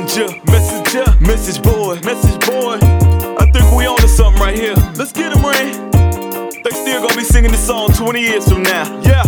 Message boy. I think we on to something right here. Let's get him, Rain. They still gonna be singing this song 20 years from now. Yeah.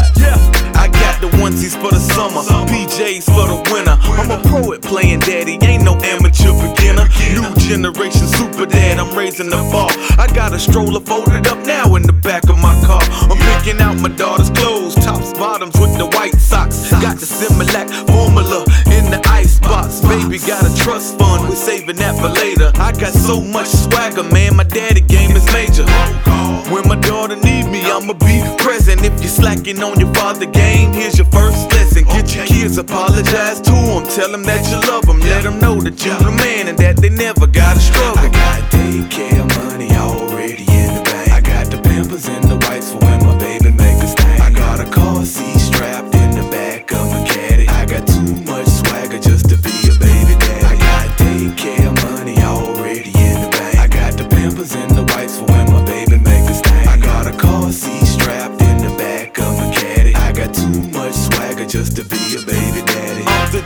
I got the onesies for the summer, PJs for the winter. I'm a pro at playing daddy, ain't no amateur beginner. New generation super dad, I'm raising the bar. I got a stroller folded up now in the back of my car. I'm picking out my daughter's clothes, tops, bottoms with the white socks. Got the Similac formula in the icebox. Baby got a trust fund, we saving that for later. I got so much swagger, man, my daddy game is major. When my daughter need me, I'ma be present. If you're slacking on your father game, here's your first lesson. Get your kids, apologize to them. Tell them that you love them. Let them know that you're the man and that they never gotta struggle. I got daycare money already in the bank. I got the Pampers and the wipes for when my baby make a stand. I got a car seat strapped in the back of my caddy. I got too much swagger just to be a baby daddy. I got daycare money already in the bank. I got the Pampers and the wipes for when my baby make a stand. I got a car seat strapped in the back of my caddy. I got too much swagger just to be a baby daddy. I'm the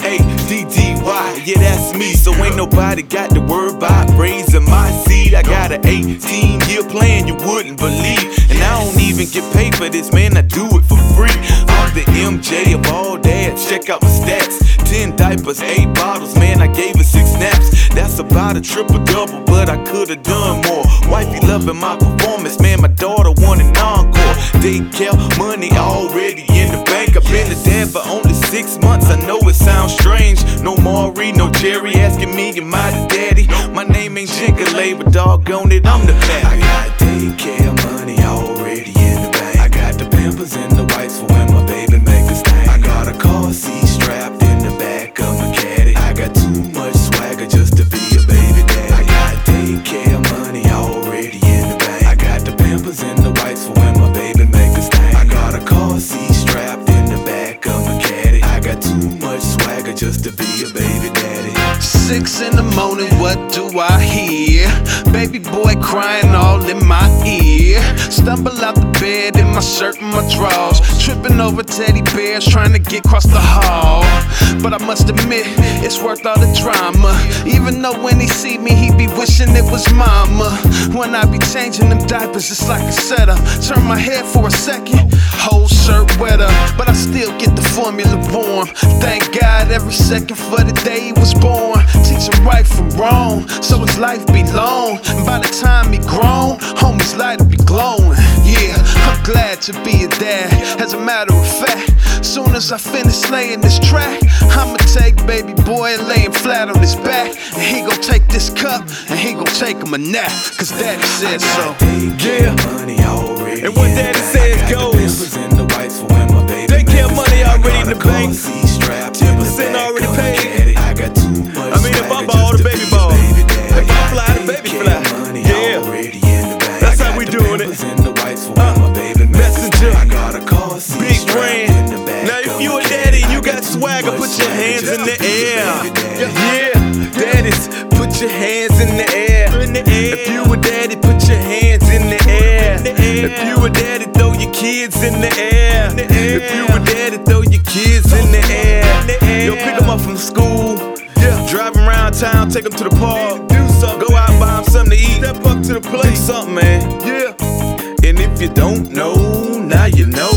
D-A-D-D-Y, yeah, that's me. So ain't nobody got the word about raising my seed. I got an 18-year plan you wouldn't believe. And I don't even get paid for this, man, I do it for free. I'm the MJ of all dads, check out my stats. 10 diapers, 8 bottles, man, I gave her 6 snaps. That's about a triple-double, but I could've done more. Wifey loving my performance, man, my daughter won an encore. Daycare money already in the bank. I've been a dad for only 6 months, I know it sounds strange. No Maury, no Jerry asking me, am I the daddy? My name ain't Jiggly, but doggone it, I'm the pappy. I got daycare money already in the bank. I got the Pampers and the wipes for when my baby make a stand. I got a car seat strapped in the back of my caddy. I got too much swagger just to be a baby daddy. I got daycare money already in the bank. I got the Pampers and the wipes for when my baby make a stand. I got a car seat strapped in the back of my caddy. I got too much swagger just to be a baby daddy. 6 in the morning, what do I hear? Baby boy crying all in my ear. Stumble out the bed in my shirt and my drawers. Tripping over teddy bears, trying to get across the hall. But I must admit, it's worth all the drama. Even though when he see me, he be wishing it was mama. When I be changing them diapers, it's like a setup. Turn my head for a second, whole shirt wetter. But I still get the formula warm. Thank God every second for the day he was born. Teach him right from wrong, so his life be long. And by the time he grown, homie's light will be glowing. Yeah, I'm glad to be a dad. As a matter of fact, soon as I finish laying this track, I'ma take baby boy and lay him flat on his back. And he gon' take this cup and he gon' take him a nap, cause daddy said so. Yeah, and what daddy says goes. Daycare money already in the bank, 10% already paid. I mean, if I ball, the baby ball. If I fly, the baby fly. Yeah, that's how we doing it. Messenger, Big Rain. Now if you a daddy and you got swagger, put your hands in the air. Yeah, daddies, put your hands in the air. If you a daddy, put your hands in the air. If you a daddy, throw your kids in the air. If you a daddy, throw your kids in the air. Yo, pick them up from school. Drive them around town, take them to the park. Do something. Go out and buy them something to eat. Step up to the plate. Do something, man. Yeah. And if you don't know, now you know.